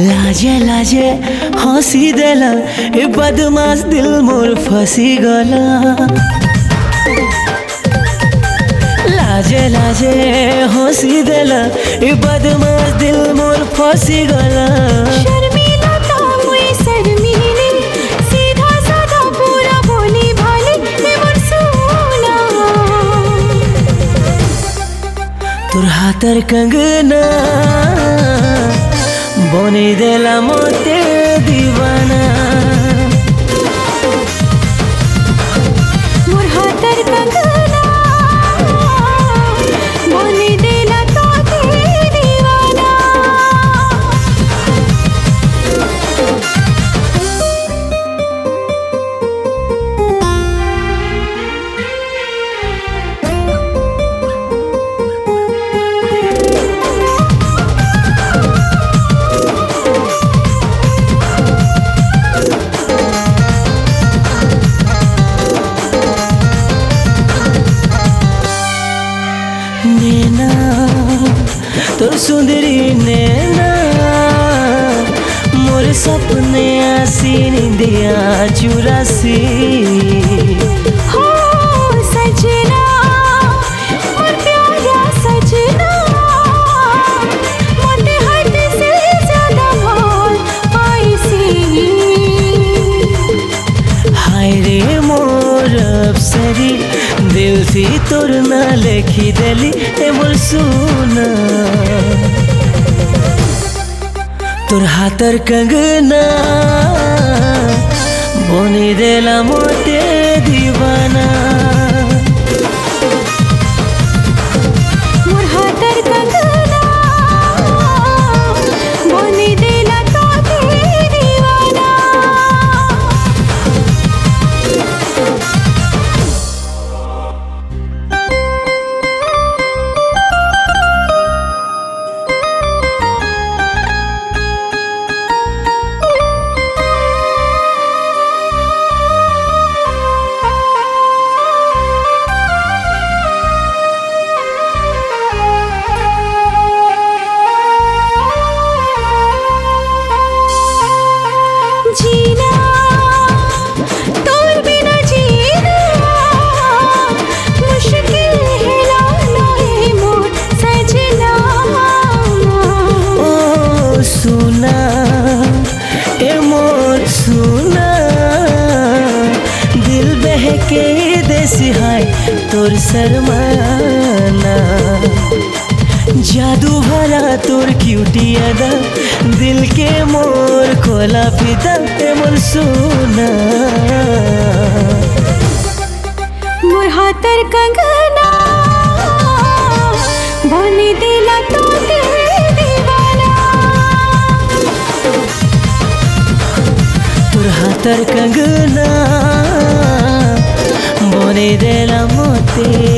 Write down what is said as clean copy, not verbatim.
लाजे लाजे हंसी देला ए बदमाश दिल मोर फंसी गला। लाजे लाजे हंसी देला ए बदमाश दिल मोर फंसी गला। शर्मिला तो मुई शर्मिली सीधा साधा पूरा भोली भाली ए मोर सोना। तोर हाथर कंगना बनी देला मोते दीवाना। मोर हाथर कंगना बनी देला तोते दीवाना। नैना तोर सुंदरी नैना मोर सपने आसी निंदिया चुरासी। हो सजना मोर प्यारा सजना मोटे हट से ज्यादा भाल पाइसी। हाय रे मोर अप्सरी दिल थी तोर ना लिखी देली ए मोर सोना। तोर हाथर कंगना बनी देला मोते दीवाना। मोर हाथर कंगना बनी देला तोते दीवाना। जीना तोर बिना जीना मुश्किल है लाना है मोर सजना। ओ सुना ए मोर सुना दिल बहके देसी हाय तोर शर्माना। जादू भरा तोर क्यूटी अदा दिल के मोर खोला फिदा ए मोर सोना। मोर हाथर कंगना बनी देला तोते दीवाना। तोर हाथर कंगना बनी देला मोते